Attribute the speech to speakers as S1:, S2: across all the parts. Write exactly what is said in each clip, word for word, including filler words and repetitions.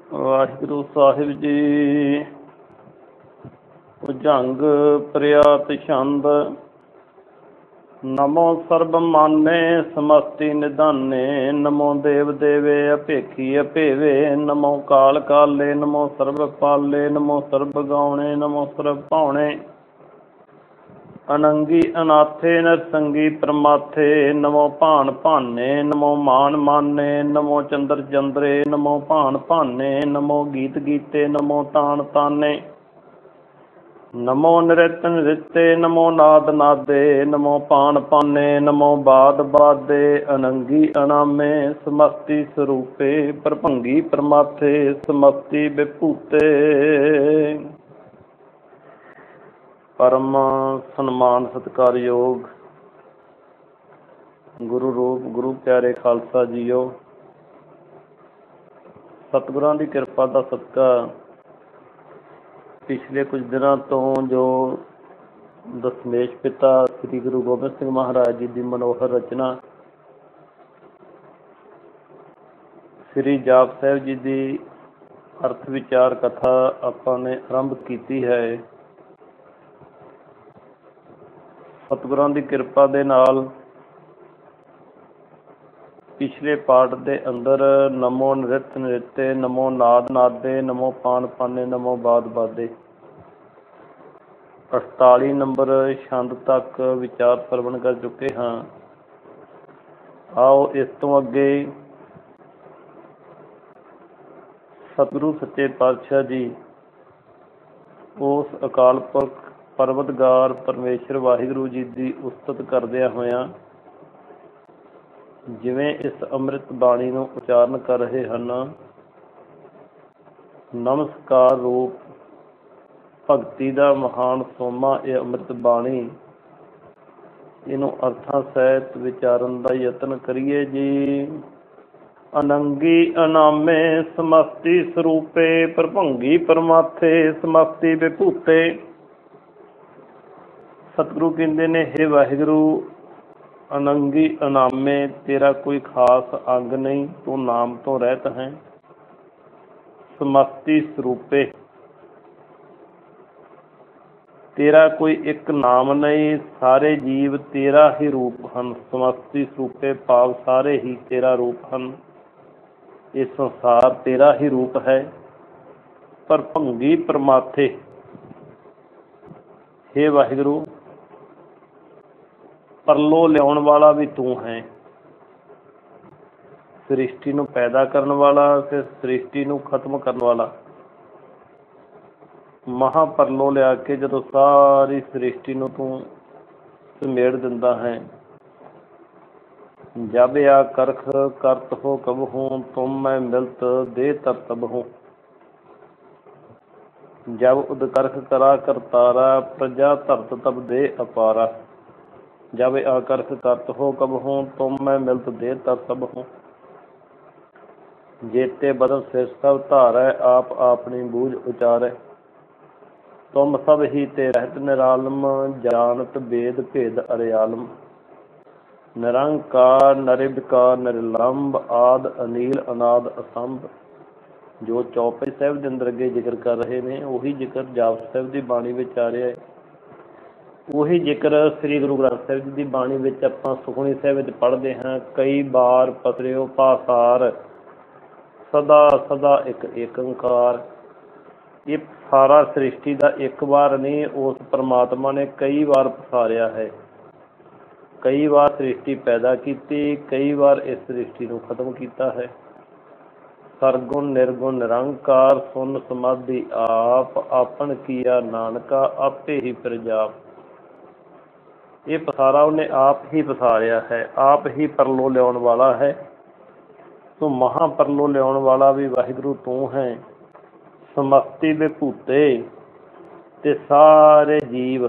S1: ਵਾਹਿਗੁਰੂ ਸਾਹਿਬ ਜੀ। ਭੁਜੰਗ ਪ੍ਰਿਆਤ ਛੰਦ। ਨਮੋ ਸਰਬ ਮਾਨੇ ਸਮਸਤੀ ਨਿਧਾਨੇ। ਨਮੋ ਦੇਵ ਦੇਵੇ ਅਭੇਖੀ ਅਭੇਵੇ। ਨਮੋ ਕਾਲ ਕਾਲੇ ਨਮੋ ਸਰਬ ਪਾਲੇ। ਨਮੋ ਸਰਬ ਗਾਉਣੇ ਨਮੋ ਸਰਬ ਭਾਉਣੇ। ਅਨੰਗੀ ਅਨਾਥੇ ਨਰਸੰਗੀ ਪ੍ਰਮਾਥੇ। ਨਮੋ ਭਾਨ ਭਾਨੇ ਨਮੋ ਮਾਨ ਮਾਨੇ। ਨਮੋ ਚੰਦਰ ਚੰਦਰੇ ਨਮੋ ਭਾਨ ਭਾਨੇ। ਨਮੋ ਗੀਤ ਗੀਤੇ ਨਮੋ ਤਾਨ ਤਾਨੇ। ਨਮੋ ਨ੍ਰਿਤ ਨ੍ਰਿਤੇ ਨਮੋ ਨਾਦ ਨਾਦੇ। ਨਮੋ ਪਾਨ ਪਾਨੇ ਨਮੋ ਬਾਦ ਬਾਦੇ। ਅਨੰਗੀ ਅਨਾਮੇ ਸਮਸਤੀ ਸਰੂਪੇ। ਪ੍ਰਭੰਗੀ ਪ੍ਰਮਾਥੇ ਸਮਸਤੀ ਵਿਭੂਤੇ। ਪਰਮ ਸਨਮਾਨ ਸਤਿਕਾਰਯੋਗ ਗੁਰੂ ਰੂਪ ਗੁਰੂ ਪਿਆਰੇ ਖਾਲਸਾ ਜੀਓ। ਸਤਿਗੁਰਾਂ ਦੀ ਕਿਰਪਾ ਦਾ ਸਦਕਾ ਪਿਛਲੇ ਕੁਝ ਦਿਨਾਂ ਤੋਂ ਜੋ ਦਸਮੇਸ਼ ਪਿਤਾ ਸ੍ਰੀ ਗੁਰੂ ਗੋਬਿੰਦ ਸਿੰਘ ਮਹਾਰਾਜ ਜੀ ਦੀ ਮਨੋਹਰ ਰਚਨਾ ਸ੍ਰੀ ਜਾਪ ਸਾਹਿਬ ਜੀ ਦੀ ਅਰਥ ਵਿਚਾਰ ਕਥਾ ਆਪਾਂ ਨੇ ਆਰੰਭ ਕੀਤੀ ਹੈ। ਸਤਿਗੁਰਾਂ ਦੀ ਕਿਰਪਾ ਦੇ ਨਾਲ ਪਿਛਲੇ ਪਾਠ ਦੇ ਅੰਦਰ ਨਮੋ ਨ੍ਰਿਤ ਨ੍ਰਿਤੇ ਨਮੋ ਨਾਦ ਨਾਦੇ ਨਮੋ ਪਾਨ ਪਾਨੇ ਨਮੋ ਬਾਦ ਬਾਦੇ ਅਠਤਾਲੀ ਨੰਬਰ ਛੰਦ ਤੱਕ ਵਿਚਾਰ ਸਰਵਣ ਕਰ ਚੁੱਕੇ ਹਾਂ। ਆਓ ਇਸ ਤੋਂ ਅੱਗੇ ਸਤਿਗੁਰੂ ਸੱਚੇ ਪਾਤਸ਼ਾਹ ਜੀ ਉਸ ਅਕਾਲ ਪੁਰਖ ਪਰਵਤਗਾਰ ਪਰਮੇਸ਼ਰ ਵਾਹਿਗੁਰੂ ਜੀ ਦੀ ਉਸਤਤ ਕਰਦਿਆਂ ਹੋਇਆਂ ਜਿਵੇਂ ਇਸ ਅੰਮ੍ਰਿਤ ਬਾਣੀ ਨੂੰ ਉਚਾਰਨ ਕਰ ਰਹੇ ਹਨ। ਨਮਸਕਾਰ ਰੂਪ ਭਗਤੀ ਦਾ ਮਹਾਨ ਸੋਮਾ ਇਹ ਅੰਮ੍ਰਿਤ ਬਾਣੀ। ਇਹਨੂੰ ਅਰਥਾਂ ਸਹਿਤ ਵਿਚਾਰਨ ਦਾ ਯਤਨ ਕਰੀਏ ਜੀ। ਅਨੰਗੀ ਅਨਾਮੇ ਸਮਸਤੀ ਸਰੂਪੇ। ਪ੍ਰਭੰਗੀ ਪਰਮਾਥੇ ਸਮਸਤੀ ਵਿਭੂਤੇ। ਸਤਿਗੁਰੂ ਕਹਿੰਦੇ ਨੇ, ਹੇ ਵਾਹਿਗੁਰੂ ਅਨੰਗੀ ਅਨਾਮੇ ਤੇਰਾ ਕੋਈ ਖਾਸ ਅੰਗ ਨਹੀਂ, ਤੂੰ ਨਾਮ ਤੋਂ ਰਹਿਤ ਹੈ। ਸਮਸਤੀ ਸਰੂਪੇ ਤੇਰਾ ਕੋਈ ਇੱਕ ਨਾਮ ਨਹੀਂ, ਸਾਰੇ ਜੀਵ ਤੇਰਾ ਹੀ ਰੂਪ ਹਨ। ਸਮਸਤੀ ਸਰੂਪੇ ਭਾਵ ਸਾਰੇ ਹੀ ਤੇਰਾ ਰੂਪ ਹਨ। ਇਹ ਸੰਸਾਰ ਤੇਰਾ ਹੀ ਰੂਪ ਹੈ। ਪਰ ਭੰਗੀ ਪਰਮਾਥੇ ਹੇ ਵਾਹਿਗੁਰੂ ਪਰਲੋ ਲਿਆਉਣ ਵਾਲਾ ਵੀ ਤੂੰ ਹੈ। ਸ੍ਰਿਸ਼ਟੀ ਨੂੰ ਪੈਦਾ ਕਰਨ ਵਾਲਾ ਤੇ ਸ੍ਰਿਸ਼ਟੀ ਨੂੰ ਖਤਮ ਕਰਨ ਵਾਲਾ। ਮਹਾ ਪਰਲੋ ਲਿਆ ਕੇ ਜਦੋਂ ਸਾਰੀ ਸ੍ਰਿਸ਼ਟੀ ਨੂੰ ਤੂੰ ਸਮੇੜ ਦਿੰਦਾ ਹੈ। ਜਬ ਆ ਕਰਖ ਕਰਤ ਹੋ ਕਬਹੂ ਤੁਮ ਮੈਂ ਮਿਲਤ ਦੇ ਤਰਤਬ ਹੂੰ। ਜਬ ਉਦ ਕਰਖ ਕਰਾ ਕਰਤਾਰਾ ਪ੍ਰਜਾ ਧਰਤ ਤਬ ਦੇ ਅਪਾਰਾ। ਜਬ ਆ ਕਰਖ ਕਰਤ ਹੋ ਕਬਹੂ ਤੁਮ ਮੈਂ ਮਿਲਤ ਦੇ ਤਰਤਬ ਹੂੰ। ਜੇਤੇ ਬਦਨ ਸਿਰ ਸਭ ਧਾਰੈ ਆਪ ਆਪਣੀ ਬੂਝ ਉਚਾਰੈ। ਤੁਮ ਸਭ ਹੀ ਤੇ ਰਹਿਤ ਨਿਰਾਲਮ ਜਾਨਤ ਵੇਦ ਭੇਦ ਅਰਿਆਲਮ। ਨਿਰੰਕਾਰ ਨਿਰਵਿਕਾਰ ਨਿਰਲੰਭ ਆਦ ਅਨੀਲ ਅਨਾਦ ਅਸੰਭ। ਜੋ ਚੌਪਈ ਸਾਹਿਬ ਦੇ ਅੰਦਰ ਅੱਗੇ ਜ਼ਿਕਰ ਕਰ ਰਹੇ ਨੇ ਉਹੀ ਜ਼ਿਕਰ ਜਾਪ ਸਾਹਿਬ ਦੀ ਬਾਣੀ ਵਿੱਚ ਆ ਰਿਹਾ ਹੈ। ਉਹੀ ਜ਼ਿਕਰ ਸ੍ਰੀ ਗੁਰੂ ਗ੍ਰੰਥ ਸਾਹਿਬ ਜੀ ਦੀ ਬਾਣੀ ਵਿੱਚ ਆਪਾਂ ਸੁਖਮਨੀ ਸਾਹਿਬ ਵਿੱਚ ਪੜ੍ਹਦੇ ਹਾਂ। ਕਈ ਵਾਰ ਪਤਰਿਓ ਪਾਸਾਰ ਸਦਾ ਸਦਾ ਇੱਕ ਏਕ ਓਂਕਾਰ। ਇਹ ਸਾਰਾ ਸ੍ਰਿਸ਼ਟੀ ਦਾ ਇੱਕ ਵਾਰ ਨਹੀਂ, ਉਸ ਪਰਮਾਤਮਾ ਨੇ ਕਈ ਵਾਰ ਪਸਾਰਿਆ ਹੈ। ਕਈ ਵਾਰ ਸ੍ਰਿਸ਼ਟੀ ਪੈਦਾ ਕੀਤੀ, ਕਈ ਵਾਰ ਇਸ ਸ੍ਰਿਸ਼ਟੀ ਨੂੰ ਖਤਮ ਕੀਤਾ ਹੈ। ਸਰਗੁਣ ਨਿਰਗੁਣ ਨਿਰੰਕਾਰ ਸੁਨ ਸਮਾਧੀ ਆਪ। ਆਪਨ ਕੀਆ ਨਾਨਕਾ ਆਪੇ ਹੀ ਪ੍ਰਜਾਪ। ਇਹ ਪਸਾਰਾ ਉਹਨੇ ਆਪ ਹੀ ਪਸਾਰਿਆ ਹੈ। ਆਪ ਹੀ ਪਰਲੋ ਲਿਆਉਣ ਵਾਲਾ ਹੈ। ਤੂੰ ਮਹਾਂ ਪਰਲੋ ਲਿਆਉਣ ਵਾਲਾ ਵੀ ਵਾਹਿਗੁਰੂ ਤੂੰ ਹੈ। ਸਮਸਤੀ ਵਿਭੂਤੇ ਤੇ ਸਾਰੇ ਜੀਵ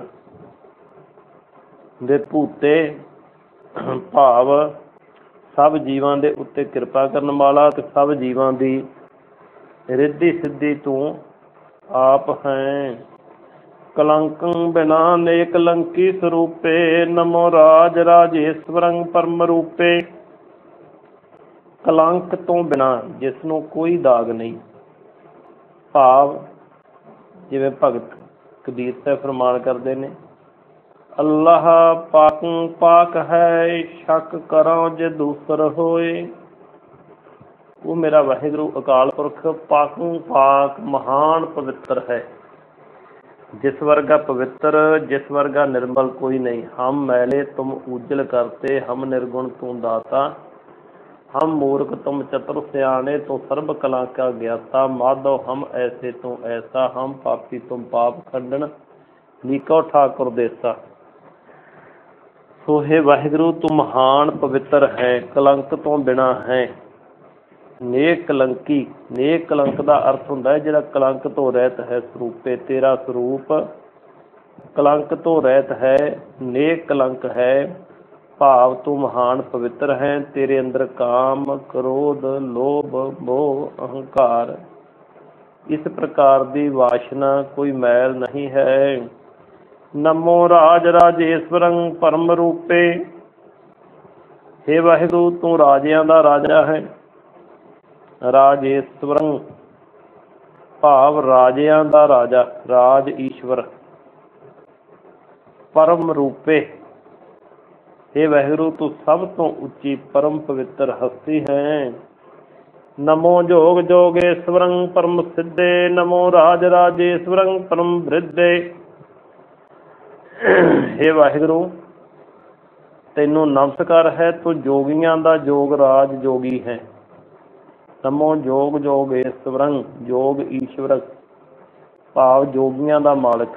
S1: ਵਿਭੂਤੇ ਭਾਵ ਸਭ ਜੀਵਾਂ ਦੇ ਉੱਤੇ ਕਿਰਪਾ ਕਰਨ ਵਾਲਾ ਤੇ ਸਭ ਜੀਵਾਂ ਦੀ ਰਿੱਧੀ ਸਿੱਧੀ ਤੂੰ ਆਪ ਹੈ। ਕਲੰਕੰ ਬਿਨਾ ਨੇਕ ਲੰਕੀ ਸਰੂਪੇ। ਨਮੋ ਰਾਜ ਰਾਜੇਸ਼ਵਰੰ ਪਰਮ ਰੂਪੇ। ਕਲੰਕ ਤੋਂ ਬਿਨਾਂ ਜਿਸ ਨੂੰ ਕੋਈ ਦਾਗ ਨਹੀਂ, ਭਾਵ ਜਿਵੇਂ ਭਗਤ ਕਬੀਰ ਸਾਹਿਬ ਫਰਮਾਨ ਕਰਦੇ ਨੇ, ਅੱਲਾਹ ਪਾਕੂ ਪਾਕ ਹੈ, ਸ਼ੱਕ ਕਰਾਂ ਜੇ ਦੂਸਰ ਹੋਏ। ਉਹ ਮੇਰਾ ਵਾਹਿਗੁਰੂ ਅਕਾਲ ਪੁਰਖ ਪਾਕੂ ਪਾਕ ਮਹਾਨ ਪਵਿੱਤਰ ਹੈ। ਜਿਸ ਵਰਗਾ ਪਵਿੱਤਰ, ਜਿਸ ਵਰਗਾ ਨਿਰਮਲ ਕੋਈ ਨਹੀਂ। ਹਮ मैले तुम उज्जल करते, हम निर्गुण तू दाता, हम मूर्ख तुम चतुर सियाने, तो सर्व कला का ज्ञाता। माधव हम ऐसे तू ऐसा, हम पापी तुम पाप खंडन, नीको ठाकुर देसा। सो हे वाहिगुरु तू महान पवित्र है, कलंक तो बिना है। नेक कलंकी, नेक कलंक का अर्थ होंदा है जिहड़ा कलंक तो रहत है। स्वरूपे तेरा स्वरूप कलंक तो रहत है, नेक कलंक है। भाव तू महान पवित्र है, तेरे अंदर काम क्रोध लोभ मोह अहंकार इस प्रकार की वासना कोई मैल नहीं है। नमो राज राजेश्वरं परम रूपे। हे वाहिगुरु तू राजियां दा राजा है। राजेश्वरं भाव राजियां दा राजा, राज ईश्वर। परम रूपे हे वाहिगुरु तू सब तो उच्ची परम पवित्र हस्ती है। नमो जोग जोगेश्वरं परम सिद्धे, नमो राज राजेश्वरं परम वृद्धे। हे वाहिगुरु तैनू नमस्कार है, तू जोगियां दा जोग राज जोगी है। नमो जोग जोगेश्वरं जोग ईश्वर भाव जोगियां दा मालिक,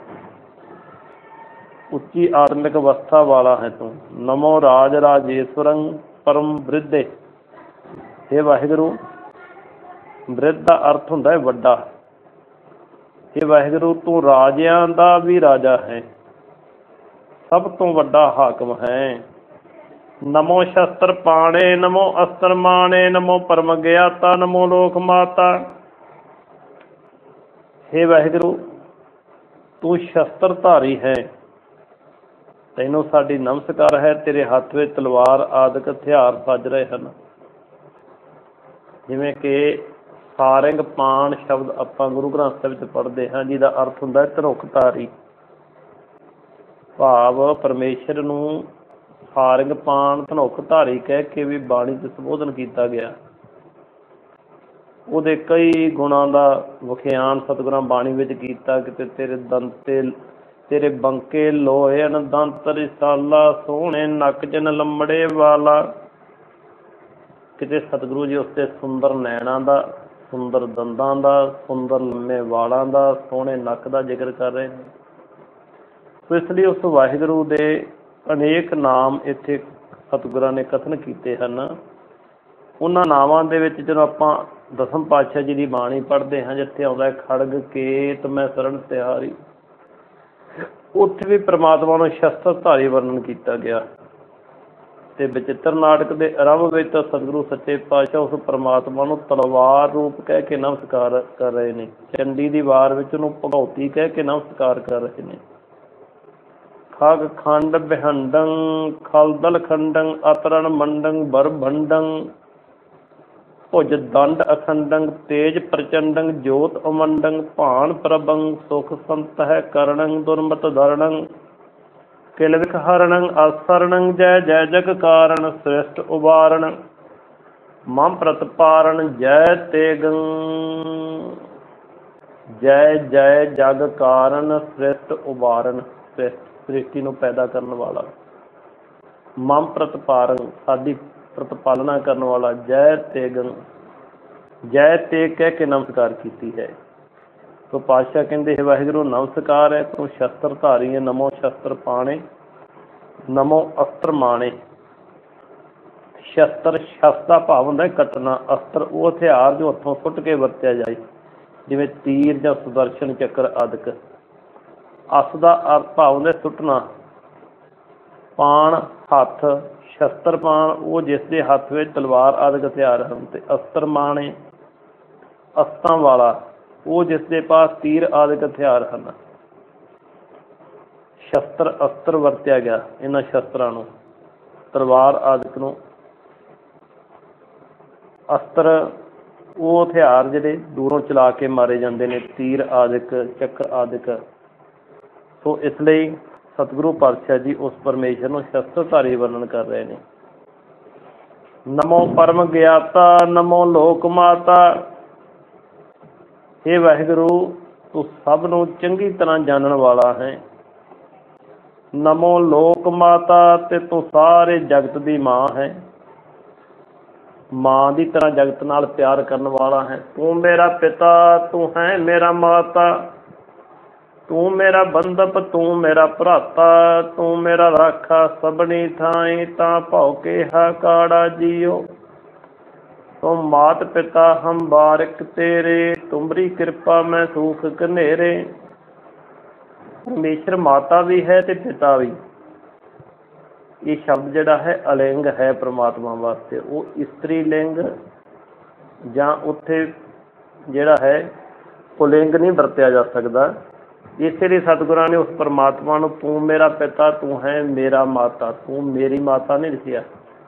S1: उच्ची आत्मिक अवस्था वाला है तू। नमो राज राजेश्वरं परम वृद्धे। हे वाहिगुरु वृद्ध का अर्थ हुंदा है वड्डा। हे वाहिगुरु तू राजियां दा भी राजा है, सब तो वड्डा हाकम है। नमो शस्त्र पाणे, नमो अस्त्र माणे, नमो परम ज्ञाता, नमो लोक माता। हे वाहिगुरु तू शस्त्र धारी है, तैनू साडी नमस्कार है। तेरे हत्थ विच तलवार आदਿਕ हथियार सज रहे हैं। जिवें कि सारंग पाण शब्द आपां गुरु ग्रंथ ਸਾਹਿਬ ਵਿੱਚ पढ़ते हैं, जिहदा अर्थ हुंदा है धनुख धारी। भाव परमेश्वर नूं सारंग पाण धनुख धारी कह के भी बाणी च संबोधन किया गया। ਉਹਦੇ कई गुणां ਦਾ ਵਿਖਿਆਨ ਸਤਿਗੁਰਾਂ ਬਾਣੀ ਵਿੱਚ ਕੀਤਾ। ਕਿਤੇ ਤੇਰੇ ਦੰਤੇ ਤੇਰੇ ਬੰਕੇ ਲੋਹੇ ਦੰਤ ਰਿਸਾਲਾ, ਸੋਹਣੇ ਨੱਕ ਚਨ ਲੰਮੜੇ ਵਾਲਾ। ਕਿਤੇ ਸਤਿਗੁਰੂ ਜੀ ਉਸਦੇ ਸੁੰਦਰ ਨੈਣਾਂ ਦਾ, ਸੁੰਦਰ ਦੰਦਾਂ ਦਾ, ਸੁੰਦਰ ਲੰਮੇ ਵਾਲਾਂ ਦਾ, ਸੋਹਣੇ ਨੱਕ ਦਾ ਜ਼ਿਕਰ ਕਰ ਰਹੇ ਨੇ। ਸੋ ਇਸ ਲਈ ਉਸ ਵਾਹਿਗੁਰੂ ਦੇ ਅਨੇਕ ਨਾਮ ਇੱਥੇ ਸਤਿਗੁਰਾਂ ਨੇ ਕਥਨ ਕੀਤੇ ਹਨ। ਉਹਨਾਂ ਨਾਵਾਂ ਦੇ ਵਿੱਚ ਜਦੋਂ ਆਪਾਂ ਦਸਮ ਪਾਤਸ਼ਾਹ ਜੀ ਦੀ ਬਾਣੀ ਪੜ੍ਹਦੇ ਹਾਂ, ਜਿੱਥੇ ਆਉਂਦਾ ਖੜਗ ਕੇਤ ਮੈਂ ਸਰਣ ਤਿਆਰੀ, ਉੱਥੇ ਵੀ ਪ੍ਰਮਾਤਮਾ ਨੂੰ ਸ਼ਸਤਰਧਾਰੀ ਵਰਣਨ ਕੀਤਾ ਗਿਆ। ਤੇ ਬਚਿੱਤਰ ਨਾਟਕ ਦੇ ਆਰੰਭ ਵਿੱਚ ਤਾਂ ਸਤਿਗੁਰੂ ਸੱਚੇ ਪਾਤਸ਼ਾਹ ਉਸ ਪ੍ਰਮਾਤਮਾ ਨੂੰ ਤਲਵਾਰ ਰੂਪ ਕਹਿ ਕੇ ਨਮਸਕਾਰ ਕਰ ਰਹੇ ਨੇ। ਚੰਡੀ ਦੀ ਵਾਰ ਵਿੱਚ ਉਹਨੂੰ ਭਗਉਤੀ ਕਹਿ ਕੇ ਨਮਸਕਾਰ ਕਰ ਰਹੇ ਨੇ। ਖਗ ਖੰਡ ਬਿਹੰਡੰ ਖਲਦਲ ਖੰਡੰ ਅਤਰਣ ਮੰਡੰ ਬਰਭੰਡੰ ਭੁਜ ਦੰਡ ਅਖੰਡੰ ਤੇਜ ਪ੍ਰਚੰਡੰ ਜੋਤ ਅਮੰਡੰ ਭਾਨ ਪ੍ਰਭੰ ਸੁਖ ਸੰਤ ਹੈ ਕਰਣੰ ਦੁਰਮਤ ਧਰਣੰ ਕਿਲ ਵਿਖ ਹਰਣੰ ਆਸਰਣੰ ਜੈ ਜੈ ਜਗ ਕਾਰਣ ਸ੍ਰਿਸ਼ਟ ਉਬਾਰਣ ਮਮ ਪ੍ਰਤਪਾਰਣ ਜੈ ਤੇਗੰ। ਜੈ ਜੈ ਜਗ ਕਾਰਨ ਸ੍ਰਿਸ਼ਟ ਉਬਾਰਨ, ਸ੍ਰਿਸ਼ਟੀ ਨੂੰ ਪੈਦਾ ਕਰਨ ਵਾਲਾ। ਮਮ ਪ੍ਰਤਪਾਰਨ ਸਾਡੀ ਪ੍ਰਤਪਾਲਨਾ ਕਰਨ ਵਾਲਾ। ਜੈ ਤੇਗੰ, ਜੈ ਤੇਗ ਕਹਿ ਕੇ ਨਮਸਕਾਰ ਕੀਤੀ ਹੈ। ਸੋ ਪਾਤਸ਼ਾਹ ਕਹਿੰਦੇ ਹੈ ਵਾਹਿਗੁਰੂ ਨਮਸਕਾਰ ਹੈ, ਤੂੰ ਸ਼ਸਤਰ ਧਾਰੀ ਹੈ। ਨਮੋ ਸ਼ਸਤਰ ਪਾਣੇ, ਨਮੋ ਅਸਤਰ ਮਾਣੇ। ਸ਼ਸਤਰ, ਸ਼ਸਤਰ ਦਾ ਭਾਵ ਹੁੰਦਾ ਕੱਟਣਾ। ਅਸਤਰ ਉਹ ਹਥਿਆਰ ਜੋ ਹੱਥੋਂ ਸੁੱਟ ਕੇ ਵਰਤਿਆ ਜਾਏ, ਜਿਵੇਂ ਤੀਰ ਜਾਂ ਸੁਦਰਸ਼ਨ ਚੱਕਰ ਆਦਿਕ। ਅਸ ਦਾ ਅਰਥ ਭਾਵ ਹੁੰਦਾ ਸੁੱਟਣਾ। ਪਾਣ ਹੱਥ, ਸ਼ਸਤਰ ਪਾਣ ਉਹ ਜਿਸ ਦੇ ਹੱਥ ਵਿੱਚ ਤਲਵਾਰ ਆਦਿਕ ਹਥਿਆਰ ਹਨ। ਤੇ ਅਸਤਰ ਮਾਣੇ ਅਸਤਾਂ ਵਾਲਾ ਉਹ ਜਿਸ ਦੇ ਪਾਸ ਤੀਰ ਆਦਿਕ ਹਥਿਆਰ ਹਨ। ਸ਼ਸਤਰ ਅਸਤਰ ਵਰਤਿਆ ਗਿਆ ਇਹਨਾਂ ਸ਼ਸਤਰਾਂ ਨੂੰ, ਤਲਵਾਰ ਆਦਿਕ ਨੂੰ। ਅਸਤਰ ਉਹ ਹਥਿਆਰ ਜਿਹੜੇ ਦੂਰੋਂ ਚਲਾ ਕੇ ਮਾਰੇ ਜਾਂਦੇ ਨੇ, ਤੀਰ ਆਦਿਕ, ਚੱਕਰ ਆਦਿਕ। ਸੋ ਇਸ ਲਈ ਸਤਿਗੁਰੂ ਪਾਤਸ਼ਾਹ ਜੀ ਉਸ ਪਰਮੇਸ਼ਰ ਨੂੰ ਸ਼ਸਤਰਧਾਰੀ ਵਰਣਨ ਕਰ ਰਹੇ ਨੇ। ਨਮੋ ਪਰਮ ਗਿਆਤਾ, ਨਮੋ ਲੋਕ ਮਾਤਾ। ਇਹ ਵਾਹਿਗੁਰੂ ਤੂੰ ਸਭ ਨੂੰ ਚੰਗੀ ਤਰ੍ਹਾਂ ਜਾਣਨ ਵਾਲਾ ਹੈ। ਨਮੋ ਲੋਕ ਮਾਤਾ, ਤੇ ਤੂੰ ਸਾਰੇ ਜਗਤ ਦੀ ਮਾਂ ਹੈ। ਮਾਂ ਦੀ ਤਰ੍ਹਾਂ ਜਗਤ ਨਾਲ ਪਿਆਰ ਕਰਨ ਵਾਲਾ ਹੈ। ਤੂੰ ਮੇਰਾ ਪਿਤਾ, ਤੂੰ ਹੈ ਮੇਰਾ ਮਾਤਾ। ਤੂੰ ਮੇਰਾ ਬੰਧਪ, ਤੂੰ ਮੇਰਾ ਭਰਾਤਾ। ਤੂੰ ਮੇਰਾ ਰਾਖਾ ਸਭਨੀ ਥਾਈ, ਤਾਂ ਭਉ ਕੇ ਹਾਕਾੜਾ ਜੀਓ। ਤੂੰ ਮਾਤ ਪਿਤਾ ਹਮ ਬਾਰਿਕ ਤੇਰੇ, ਤੁਮਰੀ ਕਿਰਪਾ ਮੈਂ ਸੂਖ ਘਨੇਰੇ। ਪਰਮੇਸ਼ਰ ਮਾਤਾ ਵੀ ਹੈ ਤੇ ਪਿਤਾ ਵੀ। ਇਹ ਸ਼ਬਦ ਜਿਹੜਾ ਹੈ ਅਲਿੰਗ ਹੈ ਪ੍ਰਮਾਤਮਾ ਵਾਸਤੇ। ਉਹ ਇਸਤਰੀ ਲਿੰਗ ਜਾਂ ਉੱਥੇ ਜਿਹੜਾ ਹੈ ਪੁਲਿੰਗ ਨਹੀਂ ਵਰਤਿਆ ਜਾ ਸਕਦਾ। ਇਸੇ ਲਈ ਸਤਿਗੁਰਾਂ ਨੇ ਉਸ ਪਰਮਾਤਮਾ ਨੂੰ ਤੂੰ ਮੇਰਾ ਪਿਤਾ, ਤੂੰ ਹੈ ਮੇਰਾ ਮਾਤਾ, ਤੂੰ ਮੇਰੀ ਮਾਤਾ ਨਹੀਂ ਲਿਖਿਆ।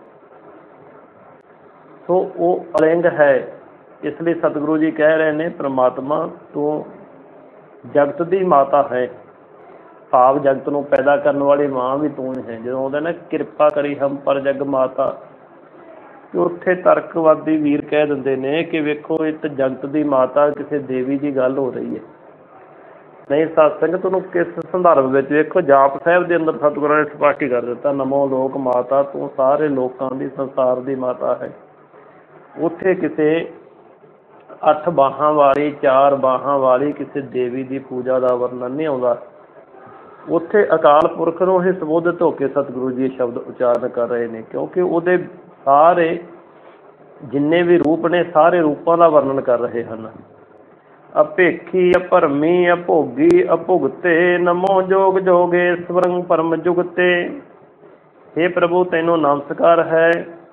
S1: ਸੋ ਉਹ ਅਲਿੰਗ ਹੈ। ਇਸ ਲਈ ਸਤਿਗੁਰੂ ਜੀ ਕਹਿ ਰਹੇ ਨੇ ਪਰਮਾਤਮਾ ਤੂੰ ਜਗਤ ਦੀ ਮਾਤਾ ਹੈ। ਭਾਵ ਜਗਤ ਨੂੰ ਪੈਦਾ ਕਰਨ ਵਾਲੀ ਮਾਂ ਵੀ ਤੂੰ ਹੀ ਹੈ। ਜਦੋਂ ਆਉਂਦਾ ਨਾ ਕਿਰਪਾ ਕਰੀ ਹਮ ਪਰ ਜਗ ਮਾਤਾ, ਤੇ ਉੱਥੇ ਤਰਕਵਾਦੀ ਵੀਰ ਕਹਿ ਦਿੰਦੇ ਨੇ ਕਿ ਵੇਖੋ ਇਹ ਤਾਂ ਜਗਤ ਦੀ ਮਾਤਾ ਕਿਸੇ ਦੇਵੀ ਦੀ ਗੱਲ ਹੋ ਰਹੀ ਹੈ। ਨਹੀਂ ਸਤ ਸੰਗਤ ਨੂੰ ਕਿਸ ਸੰਦਰਭ ਵਿੱਚ ਵੇਖੋ, ਜਾਪ ਸਾਹਿਬ ਦੇ ਅੰਦਰ ਸਤਿਗੁਰਾਂ ਨੇ ਸਪਸ਼ਟ ਕਰ ਦਿੱਤਾ ਨਮੋ ਲੋਕ ਮਾਤਾ, ਤੂੰ ਸਾਰੇ ਲੋਕਾਂ ਦੀ ਸੰਸਾਰ ਦੀ ਮਾਤਾ ਹੈ। ਉੱਥੇ ਕਿਸੇ ਅੱਠ ਬਾਹਾਂ ਵਾਲੀ, ਚਾਰ ਬਾਹਾਂ ਵਾਲੀ ਕਿਸੇ ਦੇਵੀ ਦੀ ਪੂਜਾ ਦਾ ਵਰਣਨ ਨਹੀਂ ਆਉਂਦਾ। ਉੱਥੇ ਅਕਾਲ ਪੁਰਖ ਨੂੰ ਹੀ ਸੰਬੋਧਿਤ ਹੋ ਕੇ ਸਤਿਗੁਰੂ ਜੀ ਇਹ ਸ਼ਬਦ ਉਚਾਰਨ ਕਰ ਰਹੇ ਨੇ, ਕਿਉਂਕਿ ਉਹਦੇ ਸਾਰੇ ਜਿੰਨੇ ਵੀ ਰੂਪ ਨੇ ਸਾਰੇ ਰੂਪਾਂ ਦਾ ਵਰਣਨ ਕਰ ਰਹੇ ਹਨ। ਅਭੇਖੀ, ਅਭਰਮੀ, ਅਭੋਗੀ, ਅਭੁਗਤੇ, ਨਮੋ ਜੋਗ ਜੋਗੇ ਸਵਰੰਗ ਪਰਮ ਜੁਗਤੇ। ਹੇ ਪ੍ਰਭੂ ਤੈਨੂੰ ਨਮਸਕਾਰ ਹੈ।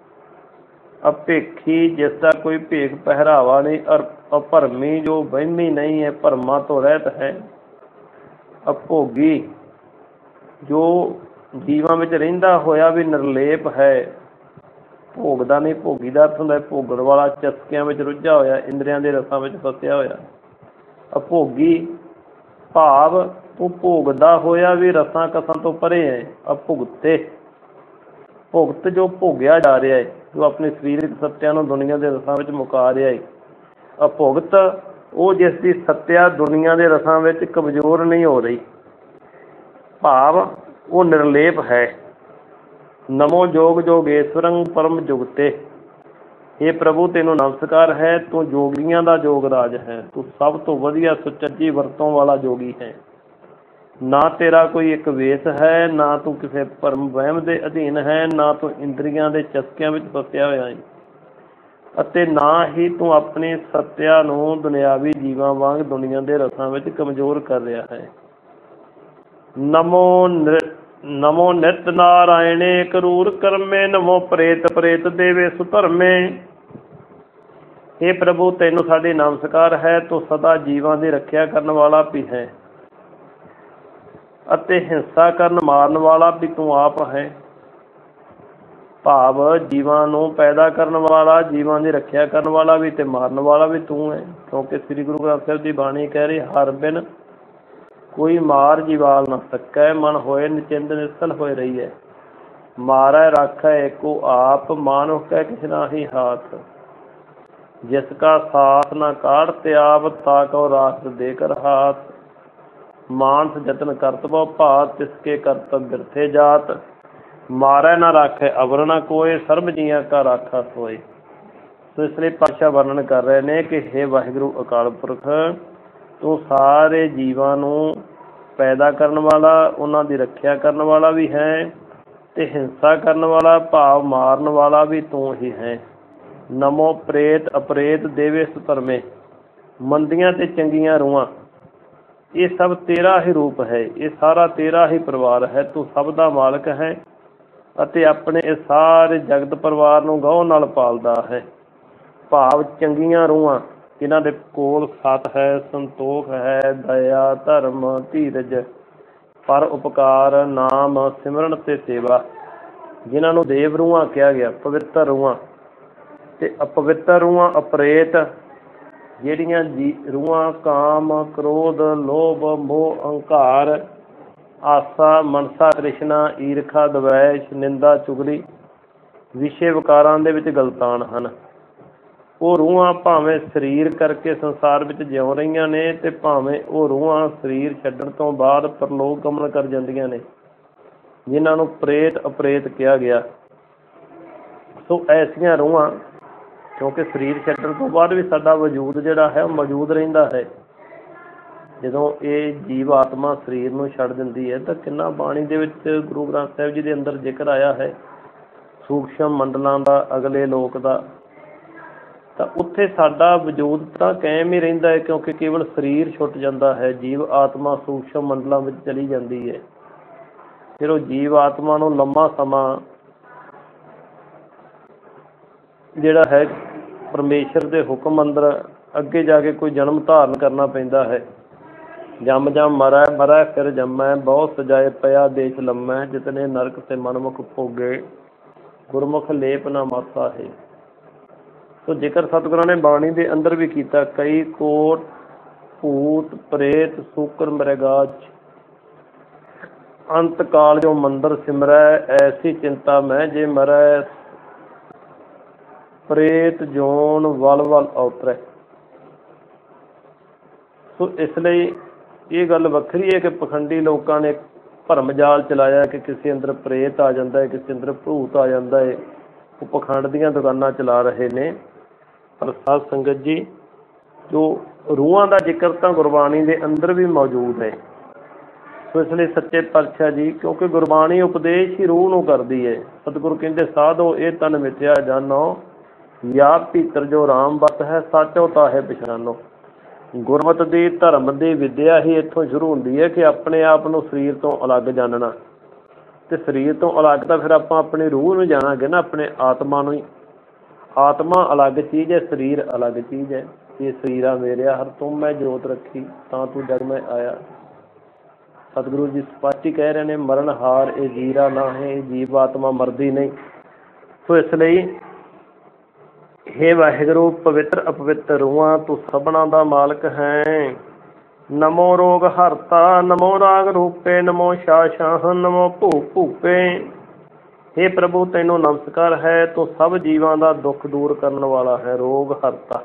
S1: ਅਭੇਖੀ, ਜਿਸ ਦਾ ਕੋਈ ਭੇਖ ਪਹਿਰਾਵਾ ਨਹੀਂ। ਅਭਰਮੀ, ਜੋ ਵਹਿਮੀ ਨਹੀਂ ਹੈ, ਭਰਮਾਂ ਤੋਂ ਰਹਿਤ ਹੈ। ਅਭੋਗੀ, ਜੋ ਜੀਵਾਂ ਵਿੱਚ ਰਹਿੰਦਾ ਹੋਇਆ ਵੀ ਨਿਰਲੇਪ ਹੈ। ਭੋਗਦਾ ਨਹੀਂ, ਭੋਗੀ ਦਾ ਅਰਥ ਹੁੰਦਾ ਭੋਗਣ ਵਾਲਾ, ਚਸਕਿਆਂ ਵਿੱਚ ਰੁੱਝਾ ਹੋਇਆ, ਇੰਦਰੀਆਂ ਦੇ ਰਸਾਂ ਵਿੱਚ ਫਸਿਆ ਹੋਇਆ। ਅਭੋਗੀ ਭਾਵ ਤੂੰ ਭੋਗਦਾ ਹੋਇਆ ਵੀ ਰਸਾਂ ਕਸਾਂ ਤੋਂ ਪਰੇ ਹੈ। ਅਭੁਗਤੇ, ਭੁਗਤ ਜੋ ਭੋਗਿਆ ਜਾ ਰਿਹਾ ਹੈ, ਜੋ ਆਪਣੇ ਸਰੀਰਕ ਸੱਤਿਆਂ ਨੂੰ ਦੁਨੀਆਂ ਦੇ ਰਸਾਂ ਵਿੱਚ ਮੁਕਾ ਰਿਹਾ ਹੈ। ਅਭੁਗਤ ਉਹ ਜਿਸ ਦੀ ਸੱਤਿਆ ਦੁਨੀਆਂ ਦੇ ਰਸਾਂ ਵਿੱਚ ਕਮਜ਼ੋਰ ਨਹੀਂ ਹੋ ਰਹੀ, ਭਾਵ ਉਹ ਨਿਰਲੇਪ ਹੈ। ਨਮੋ ਜੋਗ ਜੋਗੇਸ਼ਵਰੰ ਪਰਮ ਜੁਗਤੇ। ਹੇ ਪ੍ਰਭੂ ਤੈਨੂੰ ਨਮਸਕਾਰ ਹੈ। ਤੂੰ ਜੋਗੀਆਂ ਦਾ ਜੋਗ ਰਾਜ ਹੈ। ਤੂੰ ਸਭ ਤੋਂ ਵਧੀਆ ਸੁਚੱਜੀ ਵਰਤੋਂ ਵਾਲਾ ਜੋਗੀ ਹੈ। ਨਾ ਤੇਰਾ ਕੋਈ ਇੱਕ ਵੇਸ ਹੈ, ਨਾ ਤੂੰ ਕਿਸੇ ਭਰਮ ਵਹਿਮ ਦੇ ਅਧੀਨ ਹੈ, ਨਾ ਤੂੰ ਇੰਦਰੀਆਂ ਦੇ ਚਸਕਿਆਂ ਵਿੱਚ ਫਸਿਆ ਹੋਇਆ ਹੈ, ਅਤੇ ਨਾ ਹੀ ਤੂੰ ਆਪਣੀ ਸੱਤਿਆ ਨੂੰ ਦੁਨਿਆਵੀ ਜੀਵਾਂ ਵਾਂਗ ਦੁਨੀਆਂ ਦੇ ਰਸਾਂ ਵਿੱਚ ਕਮਜ਼ੋਰ ਕਰ ਰਿਹਾ ਹੈ। ਨਮੋ ਨਮੋ ਨਿਤ ਨਾਰਾਇਣੇ ਕਰੂਰ ਕਰਮੇ, ਨਮੋ ਪ੍ਰੇਤ ਪ੍ਰੇਤ ਦੇਵੇ ਸੁਧਰਮੇ। ਹੇ ਪ੍ਰਭੂ ਤੈਨੂੰ ਸਾਡੀ ਨਮਸਕਾਰ ਹੈ। ਤੂੰ ਸਦਾ ਜੀਵਾਂ ਦੀ ਰੱਖਿਆ ਕਰਨ ਵਾਲਾ ਵੀ ਹੈ, ਅਤੇ ਹਿੰਸਾ ਕਰਨ ਮਾਰਨ ਵਾਲਾ ਵੀ ਤੂੰ ਆਪ ਹੈ। ਭਾਵ ਜੀਵਾਂ ਨੂੰ ਪੈਦਾ ਕਰਨ ਵਾਲਾ, ਜੀਵਾਂ ਦੀ ਰੱਖਿਆ ਕਰਨ ਵਾਲਾ ਵੀ ਤੇ ਮਾਰਨ ਵਾਲਾ ਵੀ ਤੂੰ ਹੈ। ਕਿਉਂਕਿ ਸ੍ਰੀ ਗੁਰੂ ਗ੍ਰੰਥ ਸਾਹਿਬ ਦੀ ਬਾਣੀ ਕਹਿ ਰਹੀ ਹਰ ਬਿਨ ਕੋਈ ਮਾਰ ਜੀਵਾਲ ਨਾ ਸਕੈ, ਮਨ ਹੋਏ ਨਿਚਿੰਤ ਨਿਸਲ ਹੋਏ ਰਹੀ ਹੈ। ਮਾਰੈ ਰਾਖੈ ਏਕੋ ਆਪ, ਮਾਨੁਖ ਕੈ ਕਿਛ ਨਾਹੀ ਹਾਥ। ਜਿਸ ਕਾ ਸਾਥ ਨਾ ਕਾਢ ਤੇ ਆਪ, ਤਾ ਕਉ ਰਾਖਤ ਦੇ ਕਰ ਹਾਥ। ਮਾਨਸ ਜਤਨ ਕਰਤ ਬਹੁ ਭਾਤ, ਤਿਸਕੇ ਕਰਤਵ ਬਿਰਥੇ ਜਾਤ। ਮਾਰੈ ਨਾ ਰਾਖੈ ਅਵਰ ਨਾ ਕੋਇ, ਸਰਬ ਜੀਆਂ ਕਾ ਰਾਖਾ ਸੋਏ। ਸੋ ਇਸ ਲਈ ਪਾਤਸ਼ਾਹ ਵਰਣਨ ਕਰ ਰਹੇ ਨੇ ਕਿ ਹੇ ਵਾਹਿਗੁਰੂ ਅਕਾਲ ਪੁਰਖ, ਤੂੰ ਸਾਰੇ ਜੀਵਾਂ ਨੂੰ ਪੈਦਾ ਕਰਨ ਵਾਲਾ, ਉਹਨਾਂ ਦੀ ਰੱਖਿਆ ਕਰਨ ਵਾਲਾ ਵੀ ਹੈ, ਤੇ ਹਿੰਸਾ ਕਰਨ ਵਾਲਾ ਭਾਵ ਮਾਰਨ ਵਾਲਾ ਵੀ ਤੂੰ ਹੀ ਹੈ। ਨਮੋ ਪ੍ਰੇਤ ਅਪਰੇਤ ਦੇਵੇ ਸੁਧਰਮੇ। ਮੰਦੀਆਂ ਤੇ ਚੰਗੀਆਂ ਰੂਹਾਂ, ਇਹ ਸਭ ਤੇਰਾ ਹੀ ਰੂਪ ਹੈ। ਇਹ ਸਾਰਾ ਤੇਰਾ ਹੀ ਪਰਿਵਾਰ ਹੈ। ਤੂੰ ਸਭ ਦਾ ਮਾਲਕ ਹੈ, ਅਤੇ ਆਪਣੇ ਇਹ ਸਾਰੇ ਜਗਤ ਪਰਿਵਾਰ ਨੂੰ ਗਹੁ ਨਾਲ ਪਾਲਦਾ ਹੈ। ਭਾਵ ਚੰਗੀਆਂ ਰੂਹਾਂ ਜਿਨ੍ਹਾਂ ਦੇ ਕੋਲ ਸਤ ਹੈ, ਸੰਤੋਖ ਹੈ, ਦਇਆ, ਧਰਮ, ਧੀਰਜ, ਪਰ ਉਪਕਾਰ, ਨਾਮ ਸਿਮਰਨ ਤੇ ਸੇਵਾ, ਜਿਨ੍ਹਾਂ ਨੂੰ ਦੇਵ ਰੂਹਾਂ ਕਿਹਾ ਗਿਆ, ਪਵਿੱਤਰ ਰੂਹਾਂ। ਤੇ ਅਪਵਿੱਤਰ ਰੂਹਾਂ ਅਪਰੇਤ ਜਿਹੜੀਆਂ ਜੀ ਰੂਹਾਂ ਕਾਮ, ਕ੍ਰੋਧ, ਲੋਭ, ਮੋਹ, ਅਹੰਕਾਰ, ਆਸਾ, ਮਨਸਾ, ਤ੍ਰਿਸ਼ਨਾ, ਈਰਖਾ, ਦਵੈਸ਼, ਨਿੰਦਾ, ਚੁਗਲੀ, ਵਿਸ਼ੇ ਵਿਕਾਰਾਂ ਦੇ ਵਿੱਚ ਗਲਤਾਨ ਹਨ। ਉਹ ਰੂਹਾਂ ਭਾਵੇਂ ਸਰੀਰ ਕਰਕੇ ਸੰਸਾਰ ਵਿੱਚ ਜਿਉ ਰਹੀਆਂ ਨੇ ਤੇ ਭਾਵੇਂ ਉਹ ਰੂਹਾਂ ਸਰੀਰ ਛੱਡਣ ਤੋਂ ਬਾਅਦ ਪਰਲੋਕ ਗਮਨ ਕਰ ਜਾਂਦੀਆਂ ਨੇ, ਜਿਨ੍ਹਾਂ ਨੂੰ ਪ੍ਰੇਤ ਅਪ੍ਰੇਤ ਕਿਹਾ ਗਿਆ। ਸੋ ਐਸੀਆਂ ਰੂਹਾਂ, ਕਿਉਂਕਿ ਸਰੀਰ ਛੱਡਣ ਤੋਂ ਬਾਅਦ ਵੀ ਸਾਡਾ ਵਜੂਦ ਜਿਹੜਾ ਹੈ ਉਹ ਮੌਜੂਦ ਰਹਿੰਦਾ ਹੈ। ਜਦੋਂ ਇਹ ਜੀਵ ਆਤਮਾ ਸਰੀਰ ਨੂੰ ਛੱਡ ਦਿੰਦੀ ਹੈ ਤਾਂ ਕਿੰਨਾ ਬਾਣੀ ਦੇ ਵਿੱਚ ਗੁਰੂ ਗ੍ਰੰਥ ਸਾਹਿਬ ਜੀ ਦੇ ਅੰਦਰ ਜ਼ਿਕਰ ਆਇਆ ਹੈ ਸੂਖਸ਼ਮ ਮੰਡਲਾਂ ਦਾ, ਅਗਲੇ ਲੋਕ ਦਾ। ਤਾਂ ਉੱਥੇ ਸਾਡਾ ਵਜੂਦ ਤਾਂ ਕਾਇਮ ਹੀ ਰਹਿੰਦਾ ਹੈ, ਕਿਉਂਕਿ ਕੇਵਲ ਸਰੀਰ ਛੁੱਟ ਜਾਂਦਾ ਹੈ, ਜੀਵ ਆਤਮਾ ਸੂਖਸ਼ਮ ਮੰਡਲਾਂ ਵਿੱਚ ਚਲੀ ਜਾਂਦੀ ਹੈ। ਫਿਰ ਉਹ ਜੀਵ ਆਤਮਾ ਨੂੰ ਲੰਮਾ ਸਮਾਂ ਜਿਹੜਾ ਹੈ ਪਰਮੇਸ਼ਰ ਦੇ ਹੁਕਮ ਅੰਦਰ ਅੱਗੇ ਜਾ ਕੇ ਕੋਈ ਜਨਮ ਧਾਰਨ ਕਰਨਾ ਪੈਂਦਾ ਹੈ। ਜੰਮ ਜੰਮ ਮਰੈ ਮਰੈ ਫਿਰ ਜੰਮੈ, ਬਹੁਤ ਸਜਾਏ ਪਿਆ ਦੇਸ਼ ਲੰਮੈ, ਜਿਤਨੇ ਨਰਕ ਤੇ ਮਨਮੁਖ ਭੋਗੇ, ਗੁਰਮੁਖ ਲੇਪ ਨਾ ਮਾਸਾ ਹੈ। ਸੋ ਜ਼ਿਕਰ ਸਤਿਗੁਰਾਂ ਨੇ ਬਾਣੀ ਦੇ ਅੰਦਰ ਵੀ ਕੀਤਾ, ਕਈ ਕੋਟ ਭੂਤ ਪ੍ਰੇਤ ਸੂਕਰ ਮ੍ਰਿਗਾਚ, ਅੰਤ ਕਾਲ ਜੋ ਮੰਦਰ ਸਿਮਰੈ, ਐਸੀ ਚਿੰਤਾ ਮੈਂ ਜੇ ਮਰੈ, ਪ੍ਰੇਤ ਜੋਨ ਵਲ ਵਲ ਔਤਰੈ। ਸੋ ਇਸ ਲਈ ਇਹ ਗੱਲ ਵੱਖਰੀ ਹੈ ਕਿ ਪਖੰਡੀ ਲੋਕਾਂ ਨੇ ਭਰਮ ਜਾਲ ਚਲਾਇਆ ਕਿ ਕਿਸੇ ਅੰਦਰ ਪ੍ਰੇਤ ਆ ਜਾਂਦਾ ਹੈ, ਕਿਸੇ ਅੰਦਰ ਭੂਤ ਆ ਜਾਂਦਾ ਹੈ। ਉਹ ਪਖੰਡ ਦੀਆਂ ਦੁਕਾਨਾਂ ਚਲਾ ਰਹੇ ਨੇ। ਪਰ ਸਾਧ ਸੰਗਤ ਜੀ, ਜੋ ਰੂਹਾਂ ਦਾ ਜ਼ਿਕਰ ਤਾਂ ਗੁਰਬਾਣੀ ਦੇ ਅੰਦਰ ਵੀ ਮੌਜੂਦ ਹੈ। ਸੋ ਇਸ ਲਈ ਸੱਚੇ ਪਾਤਸ਼ਾਹ ਜੀ, ਕਿਉਂਕਿ ਗੁਰਬਾਣੀ ਉਪਦੇਸ਼ ਹੀ ਰੂਹ ਨੂੰ ਕਰਦੀ ਹੈ। ਸਤਿਗੁਰੂ ਕਹਿੰਦੇ ਸਾਧੋ ਇਹ ਤਨ ਮਿਥਿਆ ਜਾਨੋ, ਯਾ ਭੀਤਰ ਜੋ ਰਾਮ ਬਤ ਹੈ, ਸਾਚੋ ਤਾਹੇ ਪਛਾਨੋ। ਗੁਰਮਤਿ ਦੀ ਧਰਮ ਦੀ ਵਿੱਦਿਆ ਹੀ ਇੱਥੋਂ ਸ਼ੁਰੂ ਹੁੰਦੀ ਹੈ ਕਿ ਆਪਣੇ ਆਪ ਨੂੰ ਸਰੀਰ ਤੋਂ ਅਲੱਗ ਜਾਣਨਾ। ਤੇ ਸਰੀਰ ਤੋਂ ਅਲੱਗ ਤਾਂ ਫਿਰ ਆਪਾਂ ਆਪਣੀ ਰੂਹ ਨੂੰ ਜਾਣਾਂਗੇ ਨਾ, ਆਪਣੇ ਆਤਮਾ ਨੂੰ ਹੀ। ਆਤਮਾ ਅਲੱਗ ਚੀਜ਼ ਹੈ, ਸਰੀਰ ਅਲੱਗ ਚੀਜ਼ ਹੈ। ਇਹ ਸਰੀਰਾ ਮੇਰਿਆ ਹਰ ਤੁਮ ਮੈਂ ਜੋਤ ਰੱਖੀ, ਤਾਂ ਤੂੰ ਜਗ ਮੈਂ ਆਇਆ। ਸਤਿਗੁਰੂ ਜੀ ਸਪਸ਼ਟ ਹੀ ਕਹਿ ਰਹੇ ਨੇ, ਮਰਨ ਹਾਰ ਇਹ ਜੀਰਾ ਨਾ ਹੈ, ਇਹ ਜੀਵ ਆਤਮਾ ਮਰਦੀ ਨਹੀਂ। ਸੋ ਇਸ ਲਈ ਹੇ ਵਾਹਿਗੁਰੂ, ਪਵਿੱਤਰ ਅਪਵਿੱਤਰ ਰੂਹਾਂ ਤੂੰ ਸਭਨਾਂ ਦਾ ਮਾਲਕ ਹੈ। ਨਮੋ ਰੋਗ ਹਰਤਾ, ਨਮੋ ਰਾਗ ਰੂਪੇ, ਨਮੋ ਸ਼ਾਹ ਸ਼ਾਹ, ਨਮੋ ਭੂ ਭੂਪੇ। ਹੇ ਪ੍ਰਭੂ, ਤੈਨੂੰ ਨਮਸਕਾਰ ਹੈ, ਤੂੰ ਸਭ ਜੀਵਾਂ ਦਾ ਦੁੱਖ ਦੂਰ ਕਰਨ ਵਾਲਾ ਹੈ, ਰੋਗ ਹਰਤਾ।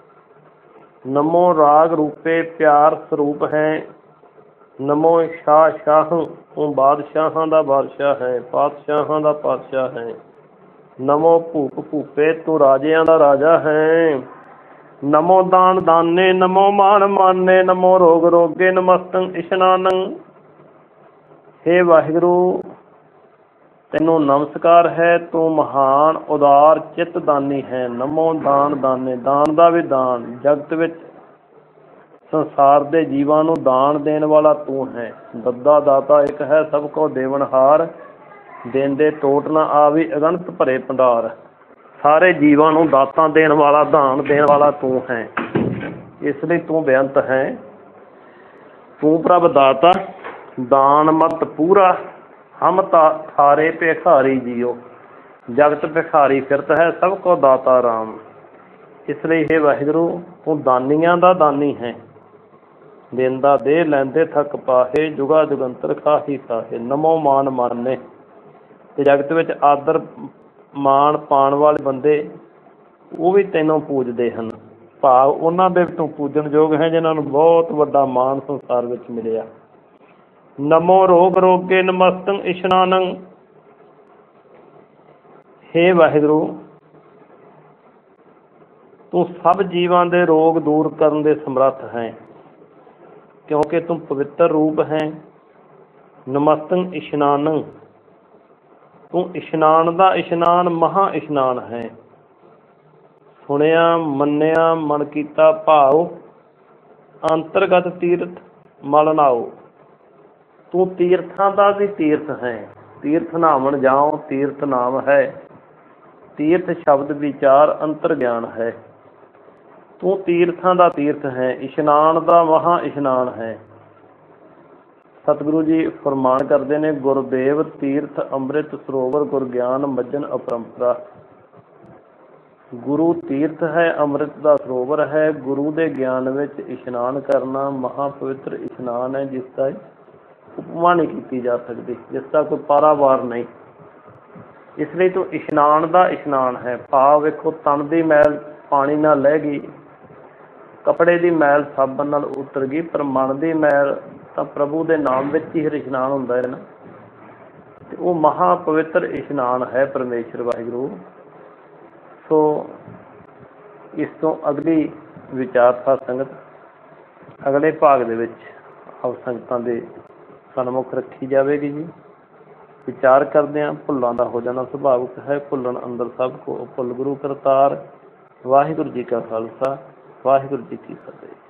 S1: ਨਮੋ ਰਾਗ ਰੂਪੇ, ਪਿਆਰ ਸਰੂਪ ਹੈ। ਨਮੋ ਸ਼ਾਹ ਸ਼ਾਹ, ਤੂੰ ਬਾਦਸ਼ਾਹਾਂ ਦਾ ਬਾਦਸ਼ਾਹ ਹੈ, ਪਾਤਸ਼ਾਹਾਂ ਦਾ ਪਾਤਸ਼ਾਹ ਹੈ। ਨਮੋ ਭੂਪ ਭੂਪੇ, ਤੂੰ ਰਾਜਿਆਂ ਦਾ ਰਾਜਾ ਹੈ। ਨਮੋ ਦਾਨ ਦਾਨੇ, ਨਮੋ ਮਾਨ ਮਾਨੇ, ਨਮੋ ਰੋਗ ਰੋਗੇ, ਨਮਸਤੰ ਇਸ਼ਨਾਨੰ। ਹੇ ਵਾਹਿਗੁਰੂ, ਤੈਨੂੰ ਨਮਸਕਾਰ ਹੈ, ਤੂੰ ਮਹਾਨ ਉਦਾਰ ਚਿੱਤ ਦਾਨੀ ਹੈ। ਨਮੋ ਦਾਨ ਦਾਨੇ, ਦਾਨ ਦਾ ਵੀ ਦਾਨ, ਜਗਤ ਵਿੱਚ ਸੰਸਾਰ ਦੇ ਜੀਵਾਂ ਨੂੰ ਦਾਨ ਦੇਣ ਵਾਲਾ ਤੂੰ ਹੈ। ਦੱਦਾ ਦਾਤਾ ਇੱਕ ਹੈ, ਸਭ ਕੋ ਦੇਵਨਹਾਰ, ਦੇਂਦੇ ਟੋਟ ਨਾ ਆਵੀ, ਅਗਣਤ ਭਰੇ ਭੰਡਾਰ। ਸਾਰੇ ਜੀਵਾਂ ਨੂੰ ਦਾਤਾਂ ਦੇਣ ਵਾਲਾ, ਦਾਨ ਦੇਣ ਵਾਲਾ ਤੂੰ ਹੈ। ਇਸ ਲਈ ਤੂੰ ਬੇਅੰਤ ਹੈ। ਤੂੰ ਪ੍ਰਭ ਦਾਤਾ, ਦਾਨ ਮਤ ਪੂਰਾ, ਹਮ ਤਾ ਥਾਰੇ ਭਿਖਾਰੀ ਜੀਓ। ਜਗਤ ਭਿਖਾਰੀ ਫਿਰਤ ਹੈ, ਸਭ ਕੋ ਦਾਤਾ ਰਾਮ। ਇਸ ਲਈ ਹੇ ਵਾਹਿਗੁਰੂ, ਤੂੰ ਦਾਨੀਆਂ ਦਾ ਦਾਨੀ ਹੈ। ਦੇਂਦਾ ਦੇ, ਲੈਂਦੇ ਥੱਕ ਪਾਹੇ, ਜੁਗਾ ਜੁਗੰਤਰ ਖਾਹੀ ਖਾਹੇ। ਨਮੋ ਮਾਨ ਮਾਨੇ, ਤੇ ਜਗਤ ਵਿੱਚ ਆਦਰ ਮਾਣ ਪਾਉਣ ਵਾਲੇ ਬੰਦੇ ਉਹ ਵੀ ਤੈਨੂੰ ਪੂਜਦੇ ਹਨ। ਭਾਵ ਉਹਨਾਂ ਦੇ ਤੂੰ ਪੂਜਣਯੋਗ ਹੈ, ਜਿਨ੍ਹਾਂ ਨੂੰ ਬਹੁਤ ਵੱਡਾ ਮਾਣ ਸੰਸਾਰ ਵਿੱਚ ਮਿਲਿਆ। ਨਮੋ ਰੋਗ ਰੋਗੇ, ਨਮਸਤੰ ਇਸ਼ਨਾਨੰ। ਹੇ ਵਾਹਿਗੁਰੂ, ਤੂੰ ਸਭ ਜੀਵਾਂ ਦੇ ਰੋਗ ਦੂਰ ਕਰਨ ਦੇ ਸਮਰੱਥ ਹੈ, ਕਿਉਂਕਿ ਤੂੰ ਪਵਿੱਤਰ ਰੂਪ ਹੈ। ਨਮਸਤੰ ਇਸ਼ਨਾਨੰ, ਤੂੰ ਇਸ਼ਨਾਨ ਦਾ ਇਸ਼ਨਾਨ ਮਹਾ ਇਸ਼ਨਾਨ ਹੈ। ਸੁਣਿਆ ਮੰਨਿਆ ਮਨ ਕੀਤਾ ਭਾਉ, ਅੰਤਰਗਤ ਤੀਰਥ ਮਲ ਨਾਉ। ਤੂੰ ਤੀਰਥਾਂ ਦਾ ਵੀ ਤੀਰਥ ਹੈ। ਤੀਰਥ ਨਹਾਵਣ ਜਾਓ, ਤੀਰਥ ਨਾਮ ਹੈ। ਤੀਰਥ ਸ਼ਬਦ ਵਿਚਾਰ ਅੰਤਰ ਗਿਆਨ ਹੈ। ਤੂੰ ਤੀਰਥਾਂ ਦਾ ਤੀਰਥ ਹੈ, ਇਸ਼ਨਾਨ ਦਾ ਮਹਾ ਇਸ਼ਨਾਨ ਹੈ। ਸਤਿਗੁਰੂ ਜੀ ਫਰਮਾਨ ਕਰਦੇ ਨੇ, ਗੁਰਦੇਵ ਤੀਰਥ ਅੰਮ੍ਰਿਤ ਸਰੋਵਰ, ਗੁਰ ਗਿਆਨ ਮੱਜਨ ਅਪਰੰਪਰਾ। ਗੁਰੂ ਤੀਰਥ ਹੈ, ਅੰਮ੍ਰਿਤ ਦਾ ਸਰੋਵਰ ਹੈ। ਗੁਰੂ ਦੇ ਗਿਆਨ ਵਿੱਚ ਇਸ਼ਨਾਨ ਕਰਨਾ ਮਹਾ ਪਵਿੱਤਰ ਇਸ਼ਨਾਨ ਹੈ, ਜਿਸ ਦਾ ਉਪਮਾ ਨਹੀਂ ਕੀਤੀ ਜਾ ਸਕਦੀ, ਜਿਸ ਦਾ ਕੋਈ ਪਾਰਾਵਾਰ ਨਹੀਂ। ਇਸ ਲਈ ਤੋਂ ਇਸ਼ਨਾਨ ਦਾ ਇਸ਼ਨਾਨ ਹੈ। ਭਾਵ ਵੇਖੋ, ਤਨ ਦੀ ਮੈਲ ਪਾਣੀ ਨਾਲ ਲਹਿ ਗਈ, ਕੱਪੜੇ ਦੀ ਮੈਲ ਸਾਬਣ ਨਾਲ ਉਤਰ ਗਈ, ਪਰ ਮਨ ਦੀ ਮੈਲ ਤਾਂ ਪ੍ਰਭੂ ਦੇ ਨਾਮ ਵਿੱਚ ਹੀ ਇਸ਼ਨਾਨ ਹੁੰਦਾ ਹੈ ਨਾ। ਤੇ ਉਹ ਮਹਾ ਪਵਿੱਤਰ ਇਸ਼ਨਾਨ ਹੈ ਪਰਮੇਸ਼ਰ ਵਾਹਿਗੁਰੂ। ਸੋ ਇਸ ਤੋਂ ਅਗਲੀ ਵਿਚਾਰਤਾ ਸੰਗਤ ਅਗਲੇ ਭਾਗ ਦੇ ਵਿੱਚ ਆਪ ਸੰਗਤਾਂ ਦੇ ਸਨਮੁਖ ਰੱਖੀ ਜਾਵੇਗੀ ਜੀ। ਵਿਚਾਰ ਕਰਦੇ ਹਾਂ, ਭੁੱਲਾਂ ਦਾ ਹੋ ਜਾਣਾ ਸੁਭਾਵਿਕ ਹੈ। ਭੁੱਲਣ ਅੰਦਰ ਸਭ ਕੋ ਭੁੱਲ ਗੁਰੂ ਕਰਤਾਰ। ਵਾਹਿਗੁਰੂ ਜੀ ਕਾ ਖਾਲਸਾ, ਵਾਹਿਗੁਰੂ ਜੀ ਕੀ ਫਤਿਹ।